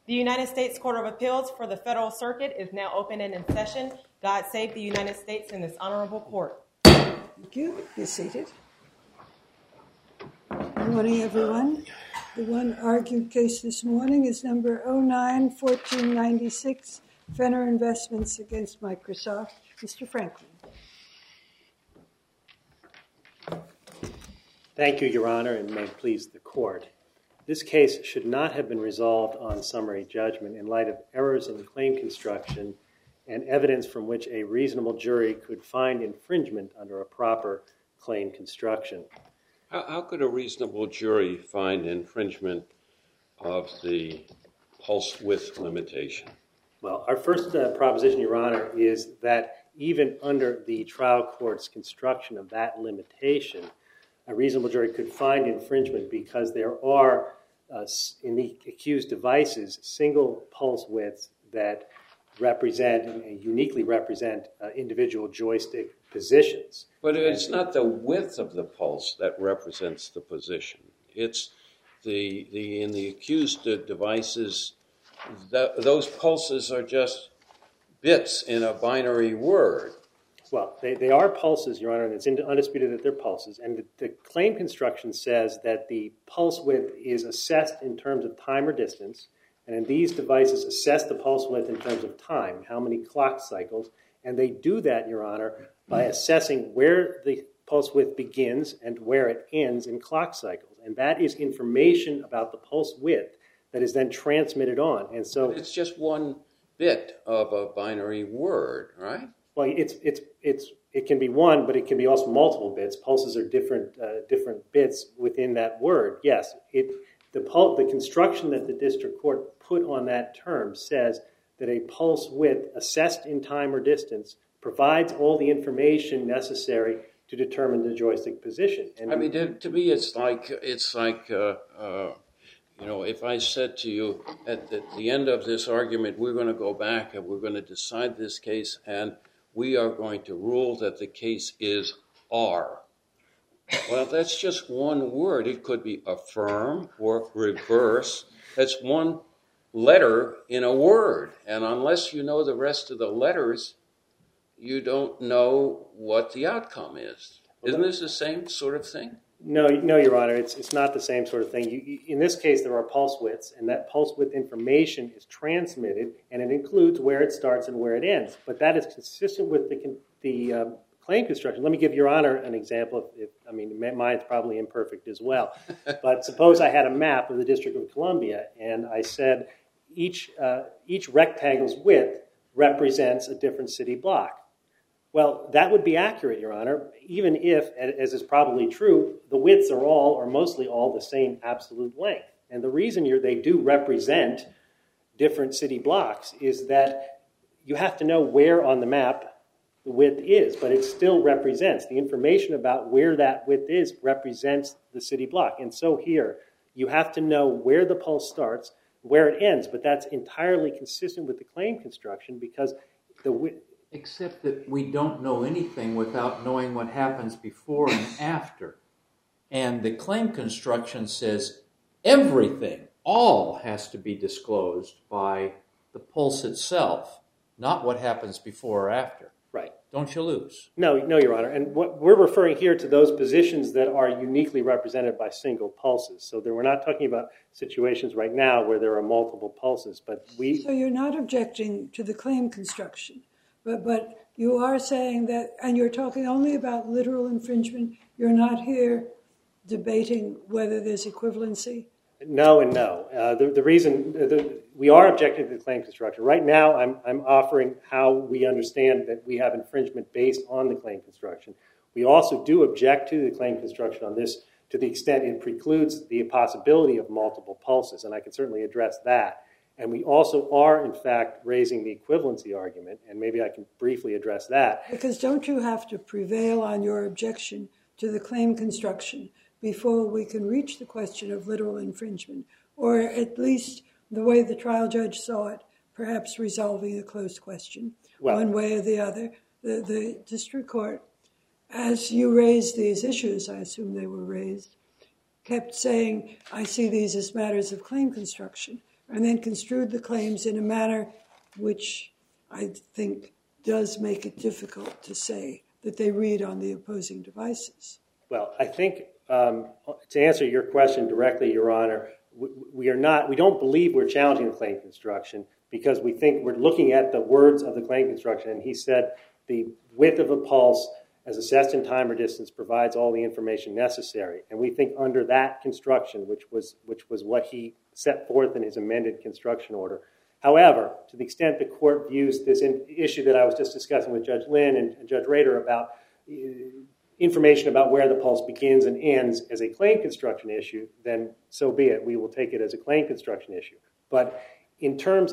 The United States Court of Appeals for the Federal Circuit is now open and in session. God save the United States and this honorable court. Thank you. Be seated. Good morning, everyone. The one argued case this morning is number 09-1496, Fenner Investments against Microsoft. Mr. Franklin. Thank you, Your Honor, and may it please the court. This case should not have been resolved on summary judgment in light of errors in claim construction and evidence from which a reasonable jury could find infringement under a proper claim construction. How could a reasonable jury find infringement of the pulse width limitation? Well, our first proposition, Your Honor, is that even under the trial court's construction of that limitation, a reasonable jury could find infringement because there are, in the accused devices, single pulse widths that represent and uniquely represent individual joystick positions. But it's not the width of the pulse that represents the position. It's in the accused devices, those pulses are just bits in a binary word. Well, they are pulses, Your Honor, and it's undisputed that they're pulses. And the claim construction says that the pulse width is assessed in terms of time or distance. And in these devices, assess the pulse width in terms of time, how many clock cycles. And they do that, Your Honor, by assessing where the pulse width begins and where it ends in clock cycles. And that is information about the pulse width that is then transmitted on. And so it's just one bit of a binary word, right? Well, it can be one, but it can be also multiple bits. Pulses are different bits within that word. Yes, the construction that the district court put on that term says that a pulse width assessed in time or distance provides all the information necessary to determine the joystick position. And I mean, to me, it's like if I said to you at the end of this argument, we're going to go back and we're going to decide this case, and we are going to rule that the case is R. Well, that's just one word. It could be affirm or reverse. That's one letter in a word. And unless you know the rest of the letters, you don't know what the outcome is. Isn't this the same sort of thing? No, Your Honor, it's not the same sort of thing. In this case, there are pulse widths, and that pulse width information is transmitted, and it includes where it starts and where it ends. But that is consistent with the claim construction. Let me give Your Honor an example. Mine's probably imperfect as well. But suppose I had a map of the District of Columbia, and I said each rectangle's width represents a different city block. Well, that would be accurate, Your Honor, even if, as is probably true, the widths are all or mostly all the same absolute length. And the reason they do represent different city blocks is that you have to know where on the map the width is, but it still represents. The information about where that width is represents the city block. And so here, you have to know where the pulse starts, where it ends, but that's entirely consistent with the claim construction because the width... Except that we don't know anything without knowing what happens before and after. And the claim construction says everything, all has to be disclosed by the pulse itself, not what happens before or after. Right. Don't you lose? No, Your Honor. And what we're referring here to those positions that are uniquely represented by single pulses. So we're not talking about situations right now where there are multiple pulses, but So you're not objecting to the claim construction. But you are saying that, and you're talking only about literal infringement. You're not here debating whether there's equivalency? No and no. The reason we are objecting to the claim construction. Right now, I'm offering how we understand that we have infringement based on the claim construction. We also do object to the claim construction on this to the extent it precludes the possibility of multiple pulses, and I can certainly address that. And we also are, in fact, raising the equivalency argument, and maybe I can briefly address that. Because don't you have to prevail on your objection to the claim construction before we can reach the question of literal infringement, or at least the way the trial judge saw it, perhaps resolving a closed question, one way or the other? The district court, as you raised these issues, I assume they were raised, kept saying, I see these as matters of claim construction. and then construed the claims in a manner which I think does make it difficult to say that they read on the opposing devices. Well, I think to answer your question directly, Your Honor, we don't believe we're challenging the claim construction because we think we're looking at the words of the claim construction, and he said the width of a pulse as assessed in time or distance provides all the information necessary. And we think under that construction, which was what he set forth in his amended construction order. However, to the extent the court views this issue that I was just discussing with Judge Lynn and Judge Rader about information about where the pulse begins and ends as a claim construction issue, then so be it. We will take it as a claim construction issue. But in terms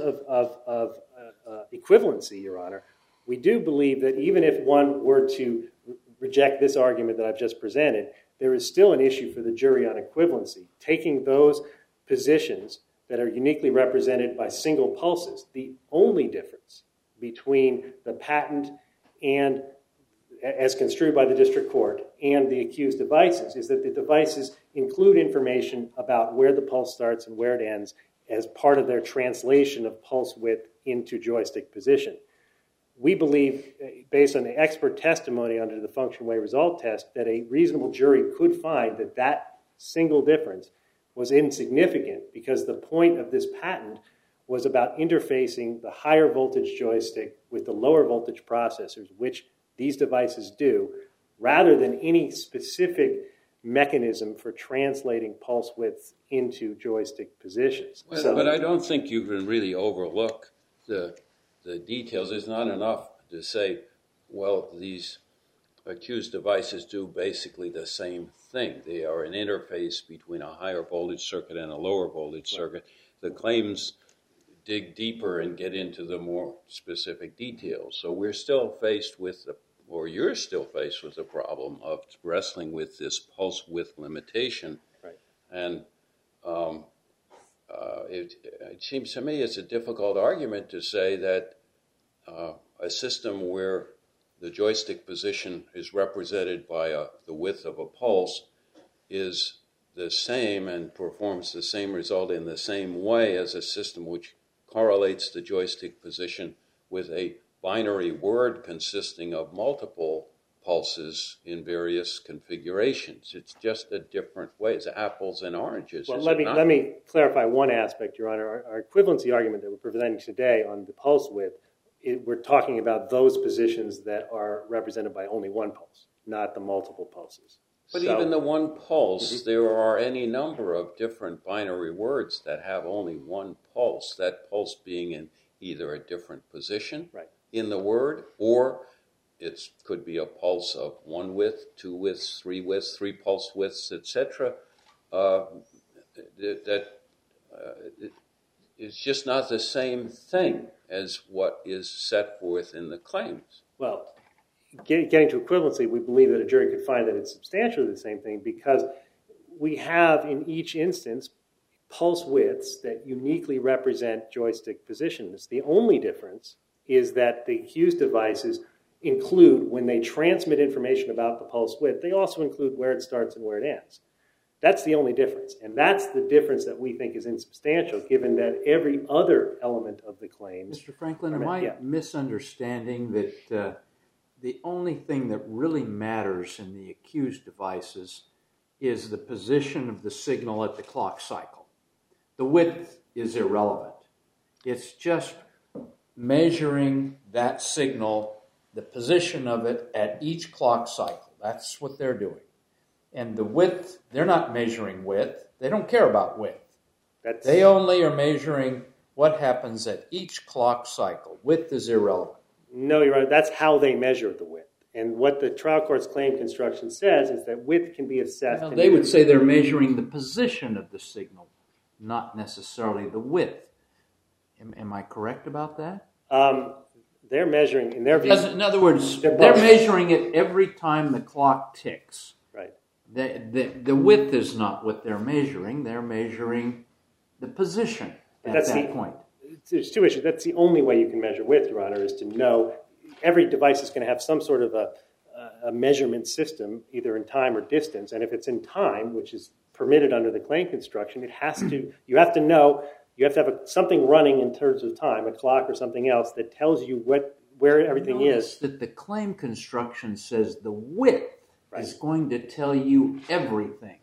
of equivalency, Your Honor, we do believe that even if one were to reject this argument that I've just presented, there is still an issue for the jury on equivalency. Taking those positions that are uniquely represented by single pulses, the only difference between the patent and, as construed by the district court, and the accused devices is that the devices include information about where the pulse starts and where it ends as part of their translation of pulse width into joystick position. We believe, based on the expert testimony under the function way result test, that a reasonable jury could find that that single difference was insignificant because the point of this patent was about interfacing the higher voltage joystick with the lower voltage processors, which these devices do, rather than any specific mechanism for translating pulse widths into joystick positions. But I don't think you can really overlook the details. It's not enough to say, well, these accused devices do basically the same thing. They are an interface between a higher voltage circuit and a lower voltage circuit. The claims dig deeper and get into the more specific details. So we're still faced with you're still faced with the problem of wrestling with this pulse width limitation. Right. And it seems to me it's a difficult argument to say that a system where the joystick position is represented by the width of a pulse is the same and performs the same result in the same way as a system which correlates the joystick position with a binary word consisting of multiple pulses in various configurations. It's just a different way. It's apples and oranges. Well, let me clarify one aspect, Your Honor. Our equivalency argument that we're presenting today on the pulse width, we're talking about those positions that are represented by only one pulse, not the multiple pulses. But even the one pulse, there are any number of different binary words that have only one pulse, that pulse being in either a different position in the word, or it could be a pulse of one width, two widths, three pulse widths, etc. It's just not the same thing as what is set forth in the claims. Well, getting to equivalency, we believe that a jury could find that it's substantially the same thing because we have in each instance pulse widths that uniquely represent joystick positions. The only difference is that the accused devices include, when they transmit information about the pulse width, they also include where it starts and where it ends. That's the only difference. And that's the difference that we think is insubstantial, given that every other element of the claims... Mr. Franklin, am I misunderstanding that the only thing that really matters in the accused devices is the position of the signal at the clock cycle? The width is irrelevant. It's just measuring that signal, the position of it at each clock cycle. That's what they're doing. And the width, they're not measuring width. They don't care about width. They only are measuring what happens at each clock cycle. Width is irrelevant. No, Your Honor, that's how they measure the width. And what the trial court's claim construction says is that width can be assessed... Well, they would say they're measuring the position of the signal, not necessarily the width. Am I correct about that? They're measuring, in their view... In other words, they're measuring it every time the clock ticks. Right. The width is not what they're measuring. They're measuring the position at that point. There's two issues. That's the only way you can measure width, Your Honor, is to know every device is going to have some sort of a measurement system, either in time or distance. And if it's in time, which is permitted under the claim construction, you have to know You have to have something running in terms of time, a clock or something else that tells you where everything is. That the claim construction says the width Right. is going to tell you everything.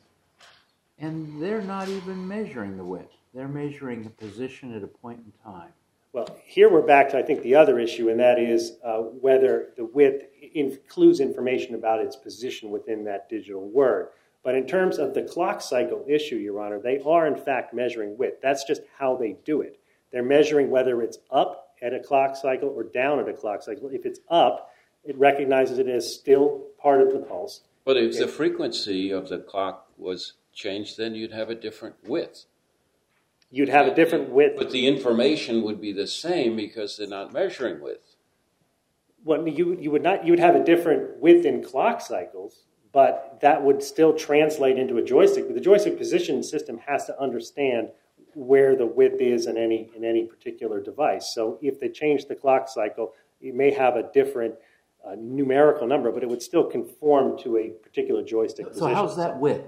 And they're not even measuring the width. They're measuring a position at a point in time. Well, here we're back to, I think, the other issue, and that is whether the width includes information about its position within that digital word. But in terms of the clock cycle issue, Your Honor, they are, in fact, measuring width. That's just how they do it. They're measuring whether it's up at a clock cycle or down at a clock cycle. If it's up, it recognizes it as still part of the pulse. But if the frequency of the clock was changed, then you'd have a different width. You'd have a different width. But the information would be the same because they're not measuring width. Well, you would not. You would have a different width in clock cycles, but that would still translate into a joystick. But the joystick position system has to understand where the width is in any particular device. So if they change the clock cycle, it may have a different numerical number, but it would still conform to a particular joystick position. So how's that width?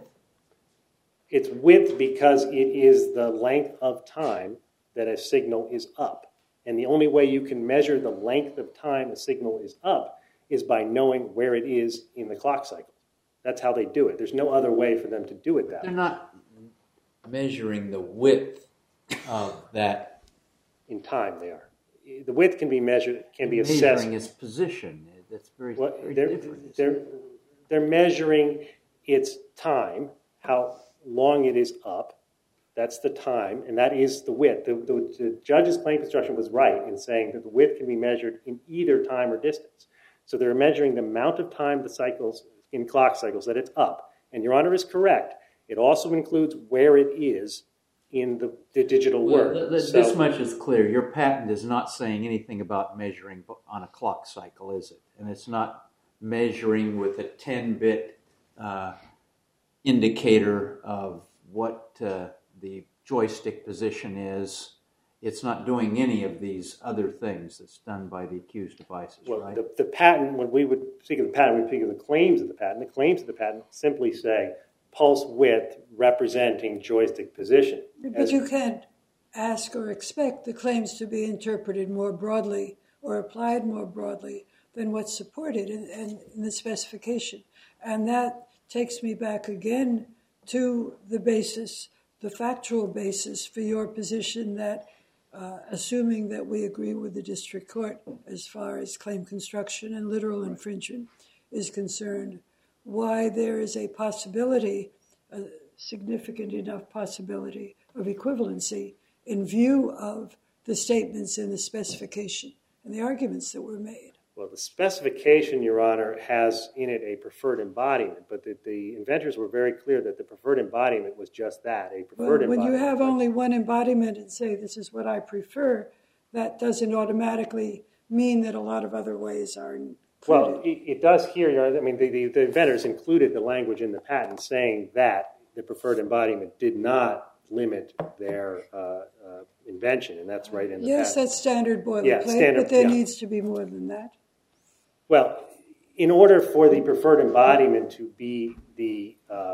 It's width because it is the length of time that a signal is up. And the only way you can measure the length of time a signal is up is by knowing where it is in the clock cycle. That's how they do it. There's no other way for them to do it that way. They're not measuring the width of that. In time, they are. The width can be measured, can be assessed. Measuring its position. That's very different. They're measuring its time, how long it is up. That's the time, and that is the width. The judge's claim construction was right in saying that the width can be measured in either time or distance. So they're measuring the amount of time the cycles, in clock cycles, that it's up. And Your Honor is correct. It also includes where it is in the digital word. This much is clear. Your patent is not saying anything about measuring on a clock cycle, is it? And it's not measuring with a 10-bit indicator of what the joystick position is. It's not doing any of these other things that's done by the accused devices, right? The patent, when we would speak of the patent, we would speak of the claims of the patent. The claims of the patent simply say pulse width representing joystick position. But you can't ask or expect the claims to be interpreted more broadly or applied more broadly than what's supported in the specification. And that takes me back again to the basis, the factual basis for your position that assuming that we agree with the district court as far as claim construction and literal infringement is concerned, why there is a possibility, a significant enough possibility of equivalency in view of the statements in the specification and the arguments that were made. Well, the specification, Your Honor, has in it a preferred embodiment, but the inventors were very clear that the preferred embodiment was just that, a preferred embodiment. When you have only one embodiment and say this is what I prefer, that doesn't automatically mean that a lot of other ways are included. Well, it does here, Your Honor. I mean, the inventors included the language in the patent saying that the preferred embodiment did not limit their invention, and that's right in the patent. Yes, that's standard boilerplate, but there needs to be more than that. Well, in order for the preferred embodiment to be the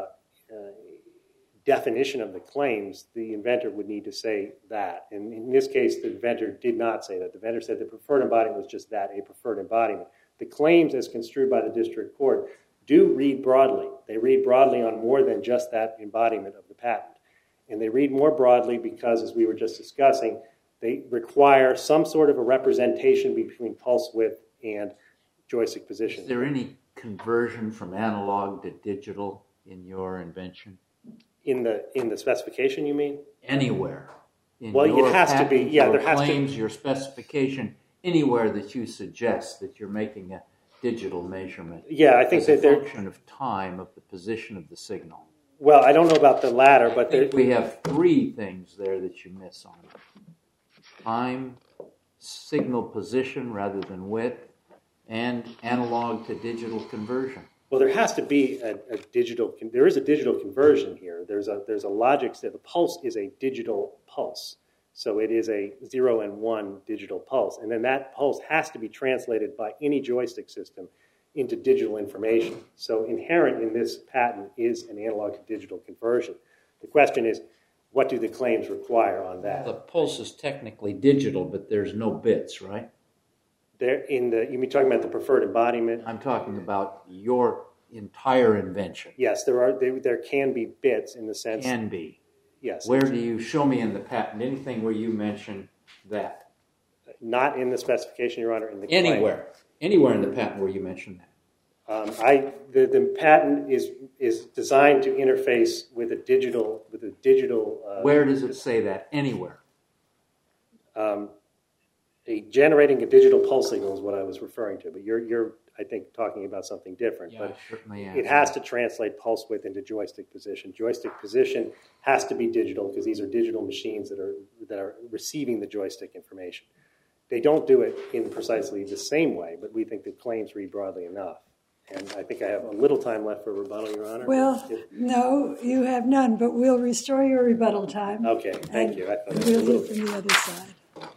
definition of the claims, the inventor would need to say that. And in this case, the inventor did not say that. The inventor said the preferred embodiment was just that, a preferred embodiment. The claims, as construed by the district court, do read broadly. They read broadly on more than just that embodiment of the patent. And they read more broadly because, as we were just discussing, they require some sort of a representation between pulse width and joystick position. Is there any conversion from analog to digital in your invention? In the specification, you mean? Anywhere. Well, it has to be. Yeah, there has to be. Claims, your specification, anywhere that you suggest that you're making a digital measurement. Yeah, I think that they're a function of time of the position of the signal. Well, I don't know about the latter, but we have three things there that you miss on. Time, signal position rather than width, and analog to digital conversion. Well, there has to be a digital. There is a digital conversion here. There's a logic that the pulse is a digital pulse, so it is a 0 and 1 digital pulse, and then that pulse has to be translated by any joystick system into digital information. So inherent in this patent is an analog to digital conversion. The question is, what do the claims require on that. The pulse is technically digital, but there's no bits, right? You mean talking about the preferred embodiment? I'm talking about your entire invention. Yes, there can be bits in the sense. Can be. Yes. Where do you show me in the patent anything where you mention that? Not in the specification, Your Honor. In the Anywhere in the patent where you mention that. The patent is designed to interface with a digital. Where does it say that? Anywhere. Generating a digital pulse signal is what I was referring to, but you're I think talking about something different. Yeah, but certainly am. It has to translate pulse width into joystick position. Joystick position has to be digital because these are digital machines that are receiving the joystick information. They don't do it in precisely the same way, but we think the claims read broadly enough. And I think I have a little time left for rebuttal, Your Honor. Well, no, you have none, but we'll restore your rebuttal time. Okay, thank you. I thought We'll hear from the other side.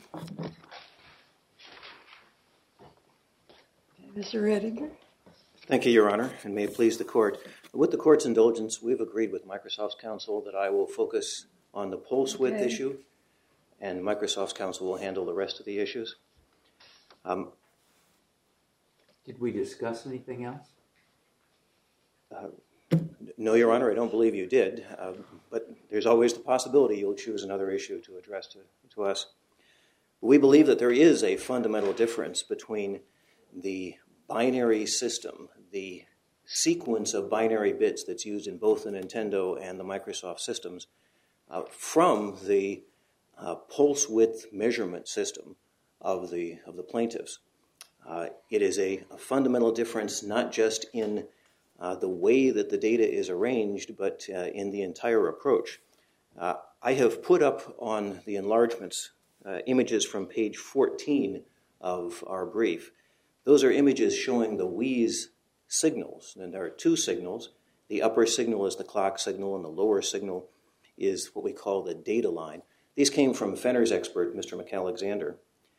Mr. Redinger. Thank you, Your Honor, and may it please the Court. With the Court's indulgence, we've agreed with Microsoft's counsel that I will focus on the pulse width issue, and Microsoft's counsel will handle the rest of the issues. Did we discuss anything else? No, Your Honor, I don't believe you did, but there's always the possibility you'll choose another issue to address to us. We believe that there is a fundamental difference between the binary system, the sequence of binary bits that's used in both the Nintendo and the Microsoft systems, from the pulse width measurement system of the plaintiffs. It is a fundamental difference not just in the way that the data is arranged, but in the entire approach. I have put up on the enlargements images from page 14 of our brief. Those are images showing the Wii's signals, and there are two signals. The upper signal is the clock signal, and the lower signal is what we call the data line. These came from Fenner's expert, Mr. McAlexander.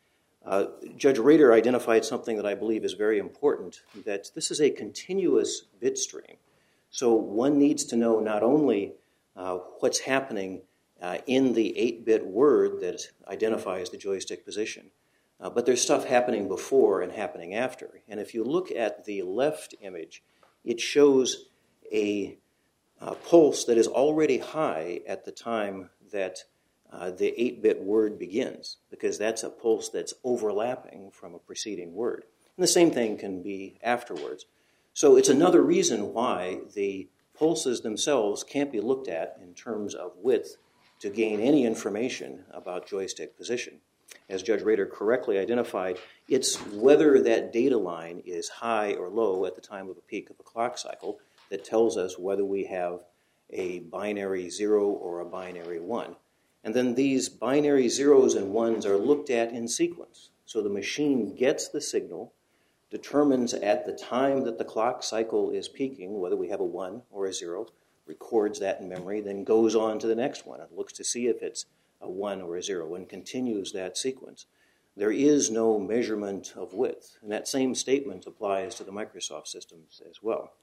Judge Rader identified something that I believe is very important, that this is a continuous bit stream. So one needs to know not only what's happening in the 8-bit word that identifies the joystick position, but there's stuff happening before and happening after. And if you look at the left image, it shows a pulse that is already high at the time that the 8-bit word begins, because that's a pulse that's overlapping from a preceding word. And the same thing can be afterwards. So it's another reason why the pulses themselves can't be looked at in terms of width to gain any information about joystick position. As Judge Rader correctly identified, it's whether that data line is high or low at the time of a peak of a clock cycle that tells us whether we have a binary 0 or a binary 1. And then these binary 0s and 1s are looked at in sequence. So the machine gets the signal, determines at the time that the clock cycle is peaking whether we have a 1 or a 0, records that in memory, then goes on to the next one and looks to see if it's a 1 or a 0 and continues that sequence. There is no measurement of width, and that same statement applies to the Microsoft systems as well.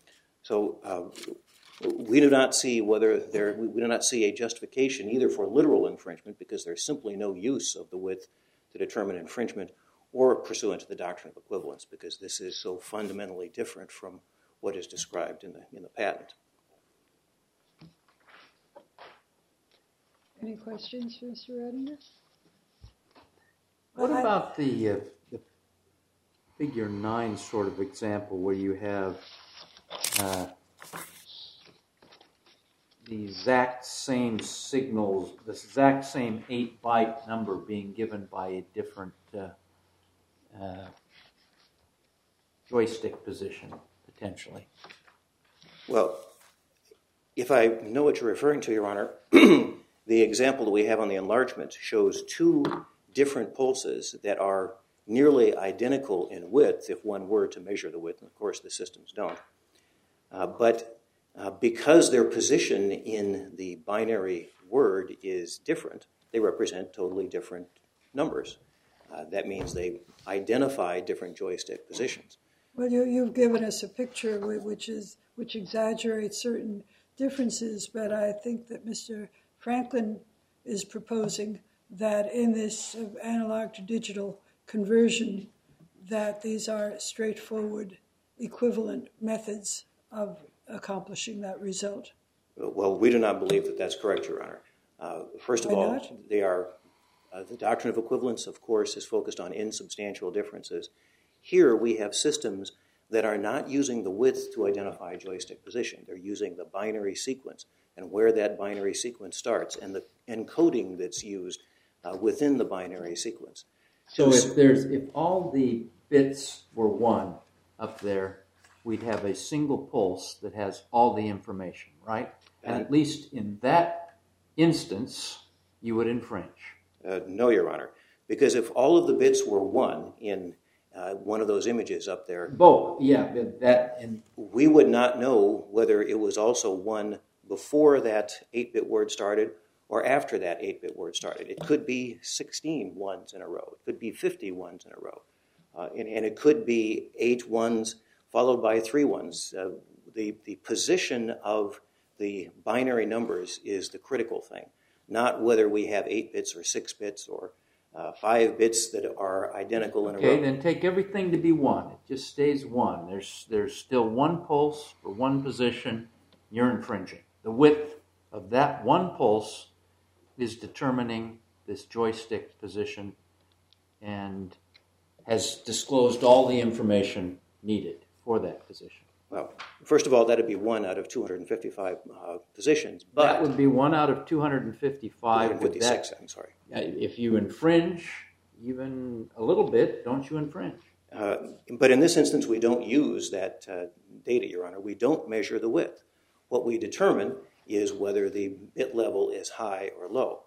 So we do not see a justification either for literal infringement, because there's simply no use of the width to determine infringement, or pursuant to the doctrine of equivalence, because this is so fundamentally different from what is described in the patent. Any questions for Mr. Redinger? What about the figure 9 sort of example where you have the exact same signals, the exact same 8-byte number being given by a different joystick position, potentially? Well, if I know what you're referring to, Your Honor, the example that we have on the enlargement shows two different pulses that are nearly identical in width if one were to measure the width. And of course, the systems don't. But because their position in the binary word is different, they represent totally different numbers. That means they identify different joystick positions. Well, you've given us a picture which exaggerates certain differences, but I think that Mr. Franklin is proposing that in this analog to digital conversion, that these are straightforward, equivalent methods of accomplishing that result. Well, we do not believe that that's correct, Your Honor. First of all, they are the doctrine of equivalence, of course, is focused on insubstantial differences. Here we have systems that are not using the width to identify joystick position. They're using the binary sequence and where that binary sequence starts and the encoding that's used within the binary sequence. So if all the bits were 1 up there, we'd have a single pulse that has all the information, right? And at least in that instance, you would infringe. No, Your Honor, because if all of the bits were 1 in one of those images up there, both, yeah, that and we would not know whether it was also 1 before that 8-bit word started or after that 8-bit word started. It could be 16 ones in a row. It could be 50 ones in a row. And it could be 8 ones followed by 3 ones. The position of the binary numbers is the critical thing, not whether we have 8 bits or 6 bits or 5 bits that are identical in a row. Okay, then take everything to be 1. It just stays 1. There's still 1 pulse for 1 position. You're infringing. The width of that 1 pulse is determining this joystick position and has disclosed all the information needed for that position. Well, first of all, that would be 1 out of 255 positions. But that would be 1 out of 255. 256, I'm sorry. If you infringe even a little bit, don't you infringe? But in this instance, we don't use that data, Your Honor. We don't measure the width. What we determine is whether the bit level is high or low.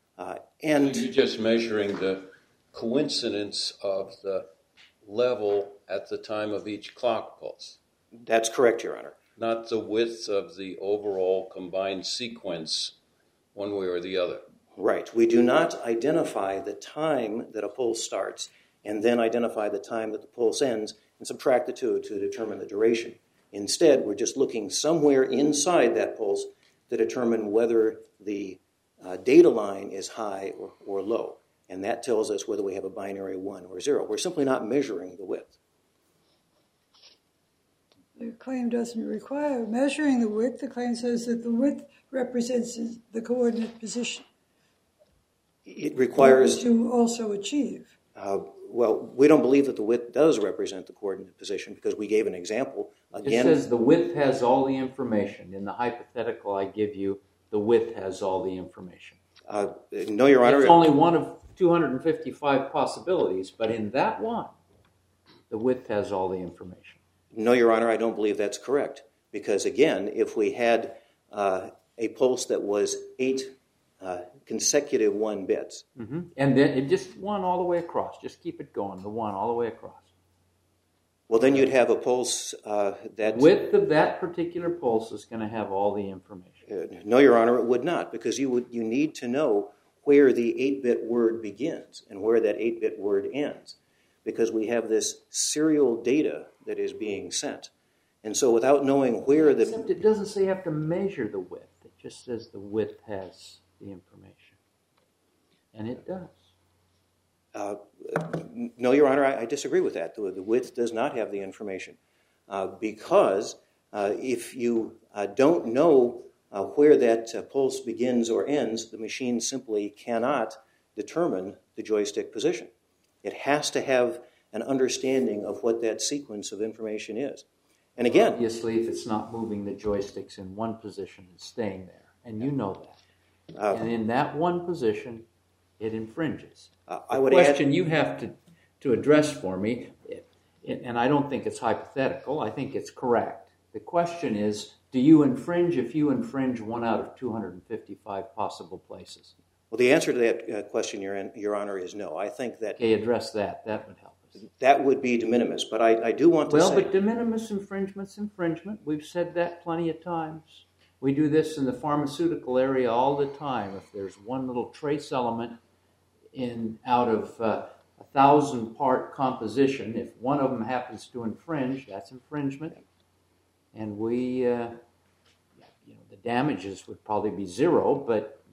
And you're just measuring the coincidence of the level at the time of each clock pulse. That's correct, Your Honor. Not the width of the overall combined sequence one way or the other. Right. We do not identify the time that a pulse starts and then identify the time that the pulse ends and subtract the two to determine the duration. Instead, we're just looking somewhere inside that pulse to determine whether the data line is high or low. And that tells us whether we have a binary 1 or 0. We're simply not measuring the width. The claim doesn't require measuring the width. The claim says that the width represents the coordinate position. It requires to also achieve. Well, we don't believe that the width does represent the coordinate position because we gave an example. Again, it says the width has all the information. In the hypothetical I give you, the width has all the information. No, Your Honor. It's only one of 255 possibilities, but in that one, the width has all the information. No, Your Honor, I don't believe that's correct. Because again, if we had a pulse that was 8 consecutive 1 bits. Mm-hmm. And then it just 1 all the way across. Just keep it going, the 1 all the way across. Well, then you'd have a pulse that... Width of that particular pulse is going to have all the information. No, Your Honor, it would not, because you need to know where the 8-bit word begins and where that 8-bit word ends, because we have this serial data that is being sent. And so without knowing where the... Except it doesn't say you have to measure the width. It just says the width has the information. And it does. No, Your Honor, I disagree with that. The width does not have the information because if you don't know where that pulse begins or ends, the machine simply cannot determine the joystick position. It has to have an understanding of what that sequence of information is. And again... Obviously, if it's not moving the joysticks in one position, it's staying there. And you know that. And in that one position, it infringes. The question you have to address for me, and I don't think it's hypothetical, I think it's correct. The question is, do you infringe if you infringe 1 out of 255 possible places? Well, the answer to that question, Your Honor, is no. I think that... Okay, address that. That would help us. That would be de minimis, but I do want to say... Well, but de minimis infringement's infringement. We've said that plenty of times. We do this in the pharmaceutical area all the time. If there's one little trace element out of 1,000-part composition, if one of them happens to infringe, that's infringement. And we, the damages would probably be 0, but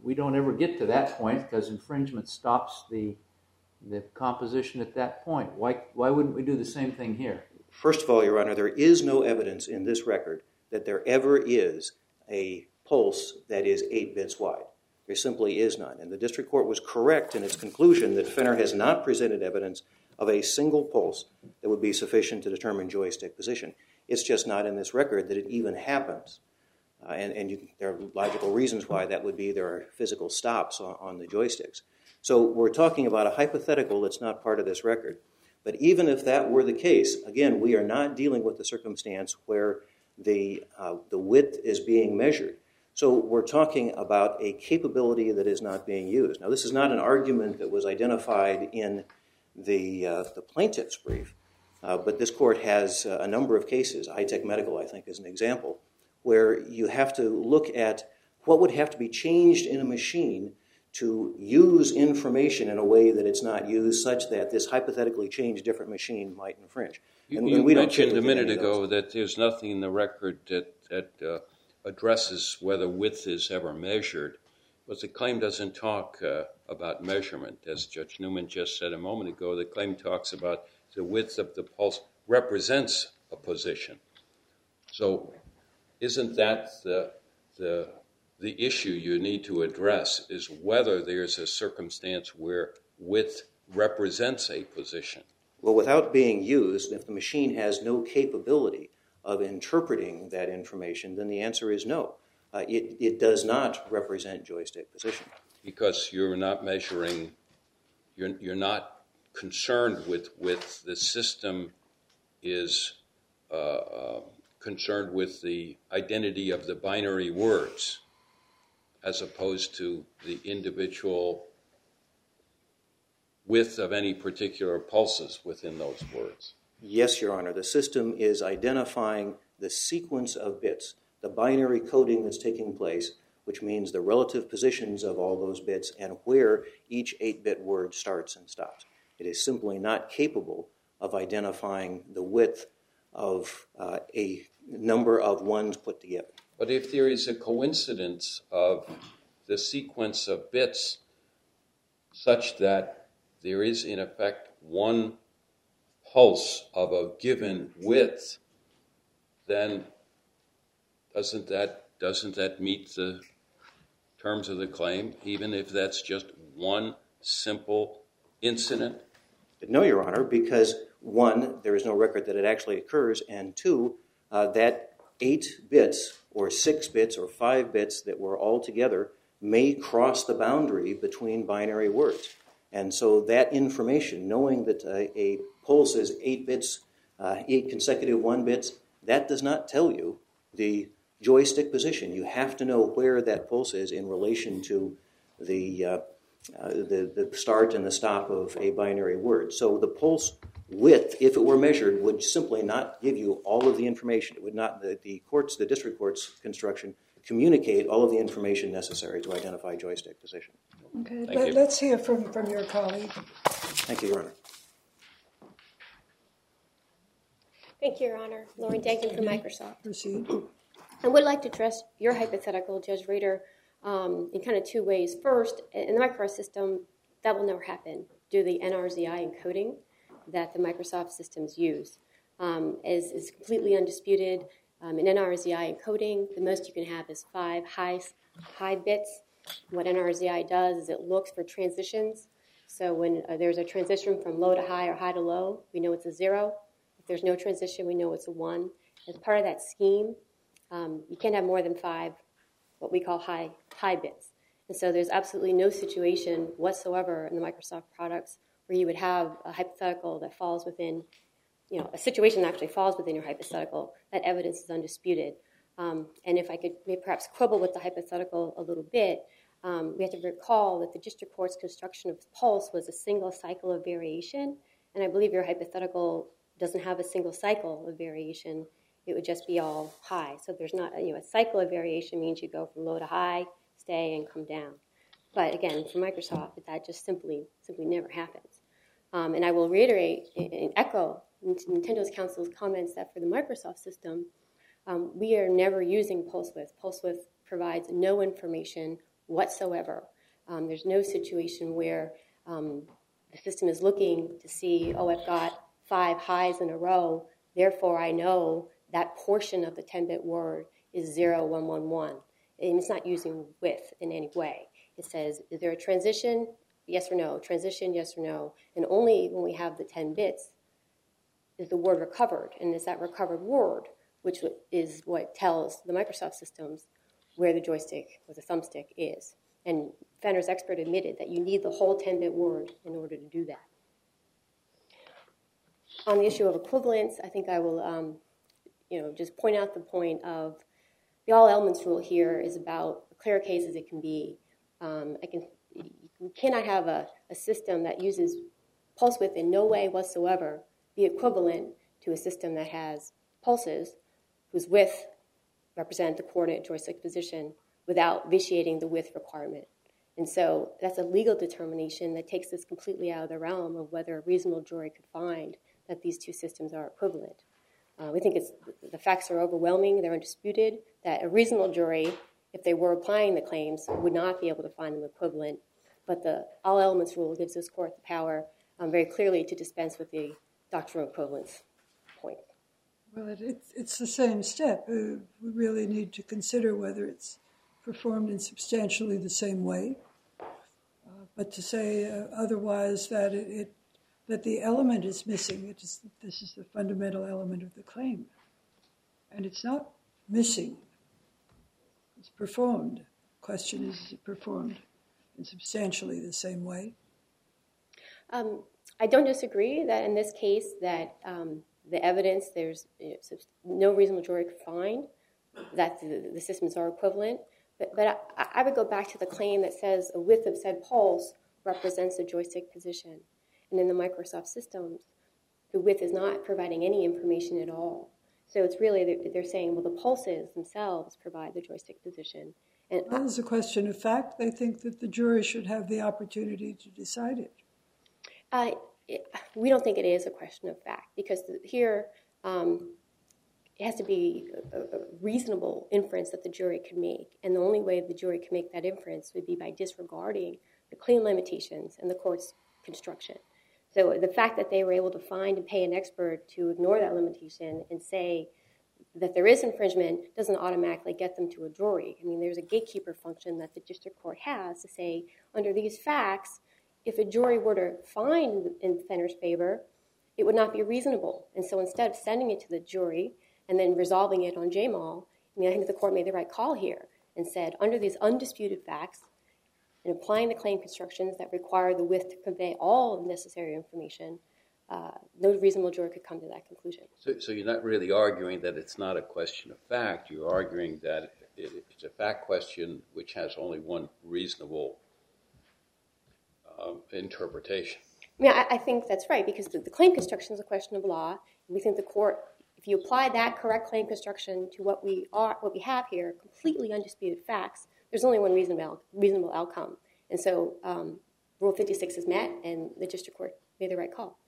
we don't ever get to that point because infringement stops the composition at that point. Why wouldn't we do the same thing here? First of all, Your Honor, there is no evidence in this record that there ever is a pulse that is 8 bits wide. There simply is none. And the district court was correct in its conclusion that Fenner has not presented evidence of a single pulse that would be sufficient to determine joystick position. It's just not in this record that it even happens. There are logical reasons why that would be. There are physical stops on the joysticks. So we're talking about a hypothetical that's not part of this record. But even if that were the case, again, we are not dealing with the circumstance where the width is being measured. So we're talking about a capability that is not being used. Now, this is not an argument that was identified in the plaintiff's brief, but this court has a number of cases. High-Tech Medical, I think, is an example, where you have to look at what would have to be changed in a machine to use information in a way that it's not used, such that this hypothetically changed different machine might infringe. You mentioned a minute ago that there's nothing in the record that addresses whether width is ever measured, but the claim doesn't talk about measurement. As Judge Newman just said a moment ago, the claim talks about the width of the pulse represents a position. So isn't that the issue you need to address, is whether there's a circumstance where width represents a position? Well, without being used, if the machine has no capability of interpreting that information, then the answer is no. It does not represent joystick position. Because you're not measuring, you're not concerned with width. The system is concerned with the identity of the binary words, as opposed to the individual width of any particular pulses within those words. Yes, Your Honor. The system is identifying the sequence of bits, the binary coding that's taking place, which means the relative positions of all those bits and where each 8-bit word starts and stops. It is simply not capable of identifying the width of a number of ones put together. But if there is a coincidence of the sequence of bits such that there is, in effect, one pulse of a given width, then doesn't that meet the terms of the claim, even if that's just one simple incident? No, Your Honor, because 1, there is no record that it actually occurs, and 2, that 8 bits or 6 bits or 5 bits that were all together may cross the boundary between binary words. And so that information, knowing that a pulse is 8 bits, 8 consecutive 1 bits, that does not tell you the joystick position. You have to know where that pulse is in relation to the start and the stop of a binary word. So the pulse width, if it were measured, would simply not give you all of the information. It would not, the district court's construction, communicate all of the information necessary to identify joystick position. Okay, let's hear from your colleague. Thank you, Your Honor. Thank you, Your Honor. Lauren Dagan from Microsoft. Proceed. I would like to address your hypothetical, Judge Rader, in kind of 2 ways. First, in the Microsoft system, that will never happen due to the NRZI encoding that the Microsoft systems use. Is completely undisputed. In NRZI encoding, the most you can have is 5 high bits. What NRZI does is it looks for transitions. So when there's a transition from low to high or high to low, we know it's a 0. If there's no transition, we know it's a 1. As part of that scheme, you can't have more than 5, what we call high bits. And so there's absolutely no situation whatsoever in the Microsoft products where you would have a hypothetical that falls within, a situation that actually falls within your hypothetical. That evidence is undisputed. And if I could maybe perhaps quibble with the hypothetical a little bit, we have to recall that the district court's construction of pulse was a single cycle of variation. And I believe your hypothetical doesn't have a single cycle of variation. It would just be all high. So there's not, a cycle of variation means you go from low to high, stay, and come down. But again, for Microsoft, that just simply never happens. And I will reiterate and echo Nintendo's counsel's comments that for the Microsoft system, we are never using pulse width. Pulse width provides no information whatsoever. There's no situation where the system is looking to see, oh, I've got 5 highs in a row, therefore I know that portion of the 10-bit word is 0111. And it's not using with in any way. It says, is there a transition? Yes or no. Transition, yes or no. And only when we have the 10 bits is the word recovered. And it's that recovered word, which is what tells the Microsoft systems where the joystick or the thumbstick is. And Fenner's expert admitted that you need the whole 10-bit word in order to do that. On the issue of equivalence, I think I will just point out the point of the all elements rule here is about as clear a case as it can be. You cannot have a system that uses pulse width in no way whatsoever be equivalent to a system that has pulses whose width represent the coordinate joystick position without vitiating the width requirement. And so that's a legal determination that takes this completely out of the realm of whether a reasonable jury could find that these two systems are equivalent. We think the facts are overwhelming, they're undisputed, that a reasonable jury, if they were applying the claims, would not be able to find them equivalent. But the all elements rule gives this court the power very clearly to dispense with the doctrinal equivalence point. Well, it's the same step. We really need to consider whether it's performed in substantially the same way. But to say otherwise that that the element is missing, this is the fundamental element of the claim. And it's not missing. It's performed. The question is it performed in substantially the same way? I don't disagree that in this case that the evidence, there's no reasonable jury could find that the systems are equivalent. But I would go back to the claim that says a width of said pulse represents a joystick position. And in the Microsoft systems, the width is not providing any information at all. So it's really, they're saying, well, the pulses themselves provide the joystick position. And that is a question of fact. They think that the jury should have the opportunity to decide it. We don't think it is a question of fact, because here it has to be a reasonable inference that the jury can make. And the only way the jury can make that inference would be by disregarding the claim limitations and the court's construction. So the fact that they were able to find and pay an expert to ignore that limitation and say that there is infringement doesn't automatically get them to a jury. I mean, there's a gatekeeper function that the district court has to say, under these facts, if a jury were to find in Fenner's favor, it would not be reasonable. And so instead of sending it to the jury and then resolving it on Jamal, I think the court made the right call here and said, under these undisputed facts, and applying the claim constructions that require the width to convey all necessary information, no reasonable jury could come to that conclusion. So you're not really arguing that it's not a question of fact. You're arguing that it's a fact question which has only one reasonable interpretation. Yeah, I think that's right, because the claim construction is a question of law. And we think the court, if you apply that correct claim construction to what we have here, completely undisputed facts, there's only one reasonable outcome. And so Rule 56 is met, and the district court made the right call.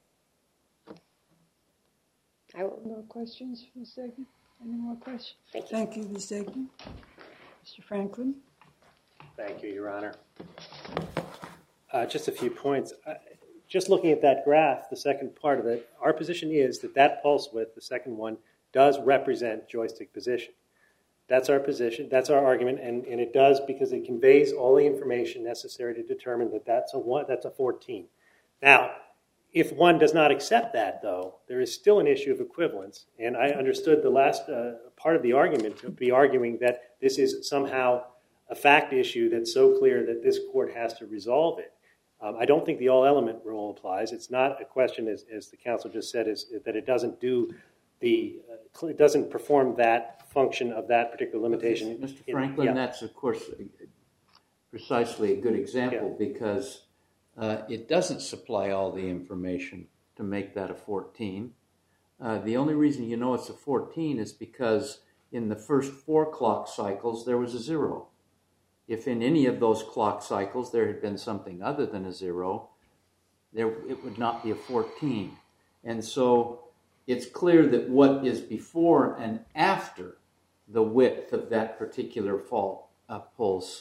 No questions, Ms. Degnan? Any more questions? Thank you. Thank you, Ms. Degnan. Mr. Franklin? Thank you, Your Honor. Just a few points. Just looking at that graph, the second part of it, our position is that pulse width, the second one, does represent joystick position. That's our position, that's our argument, and it does because it conveys all the information necessary to determine that that's a 14. Now, if one does not accept that, though, there is still an issue of equivalence, and I understood the last part of the argument to be arguing that this is somehow a fact issue that's so clear that this court has to resolve it. I don't think the all-element rule applies. It's not a question, as the counsel just said, is that it doesn't it doesn't perform that function of that particular limitation. Mr. Franklin, that's, of course, precisely a good example because it doesn't supply all the information to make that a 14. The only reason you know it's a 14 is because in the first 4 clock cycles, there was a 0. If in any of those clock cycles there had been something other than a 0, it would not be a 14. And so it's clear that what is before and after the width of that particular pulse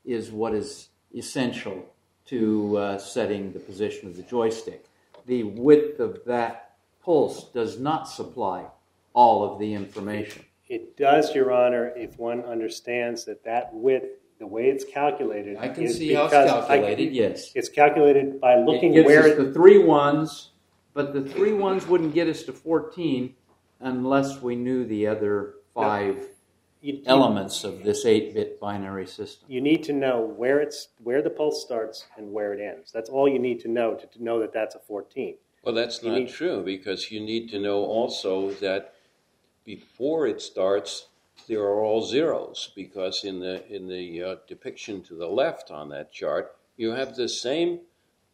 is what is essential to setting the position of the joystick. The width of that pulse does not supply all of the information. It does, Your Honor, if one understands that width, the way it's calculated, I can see how it's calculated, yes. It's calculated by looking it where gives us the 3 ones, but the 3 ones wouldn't get us to 14 unless we knew the other 5 elements of this 8-bit binary system. You need to know where the pulse starts and where it ends. That's all you need to know that that's a 14. Well, that's not true, because you need to know also that before it starts, there are all zeros, because in the depiction to the left on that chart, you have the same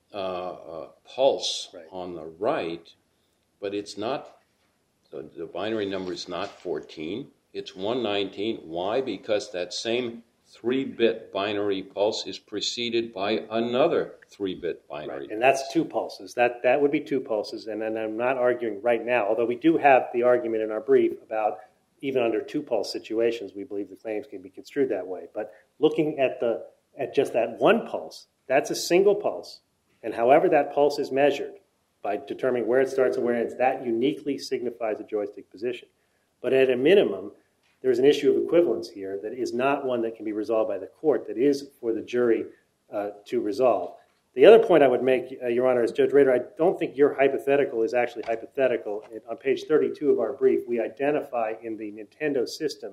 pulse on the right, but it's not, the binary number is not 14, it's 119. Why? Because that same 3-bit binary pulse is preceded by another 3-bit binary. Right. And that's 2 pulses. That would be 2 pulses, and I'm not arguing right now, although we do have the argument in our brief about even under 2-pulse situations, we believe the claims can be construed that way. But looking at just that 1 pulse, that's a single pulse, and however that pulse is measured by determining where it starts and where it ends, that uniquely signifies a joystick position. But at a minimum, there's an issue of equivalence here that is not one that can be resolved by the court, that is for the jury to resolve. The other point I would make, Your Honor, is Judge Rader, I don't think your hypothetical is actually hypothetical. On page 32 of our brief, we identify in the Nintendo system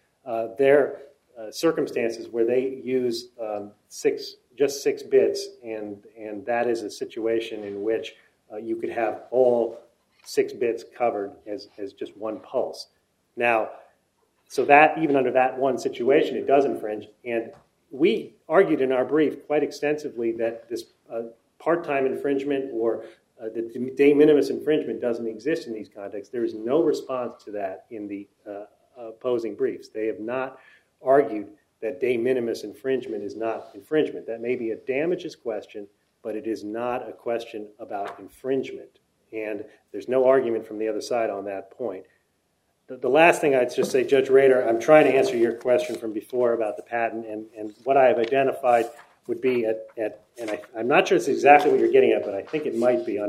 their circumstances where they use just 6 bits, and that is a situation in which you could have all 6 bits covered as just 1 pulse. Now, so that even under that one situation, it does infringe. And we argued in our brief quite extensively that this part-time infringement or the de minimis infringement doesn't exist in these contexts. There is no response to that in the opposing briefs. They have not argued that de minimis infringement is not infringement. That may be a damages question, but it is not a question about infringement. And there's no argument from the other side on that point. The last thing I'd just say, Judge Rader, I'm trying to answer your question from before about the patent, and what I have identified would be I'm not sure it's exactly what you're getting at, but I think it might be on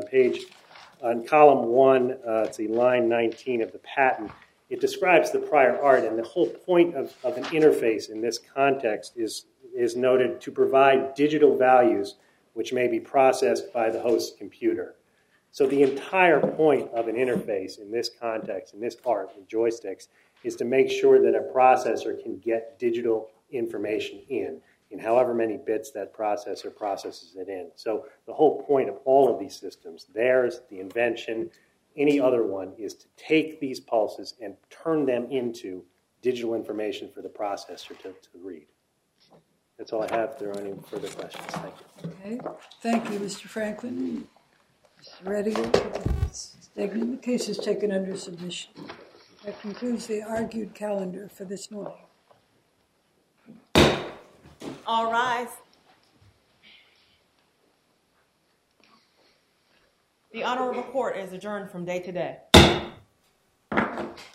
column 1, it's line 19 of the patent. It describes the prior art, and the whole point of an interface in this context is noted to provide digital values which may be processed by the host computer. So the entire point of an interface in this context, in this art, in joysticks, is to make sure that a processor can get digital information in however many bits that processor processes it in. So the whole point of all of these systems, theirs, the invention, any other one, is to take these pulses and turn them into digital information for the processor to read. That's all I have. If there are any further questions. Thank you. Okay. Thank you, Mr. Franklin. Mr. Rediger, the case is taken under submission. That concludes the argued calendar for this morning. All rise. The Honorable Court is adjourned from day to day.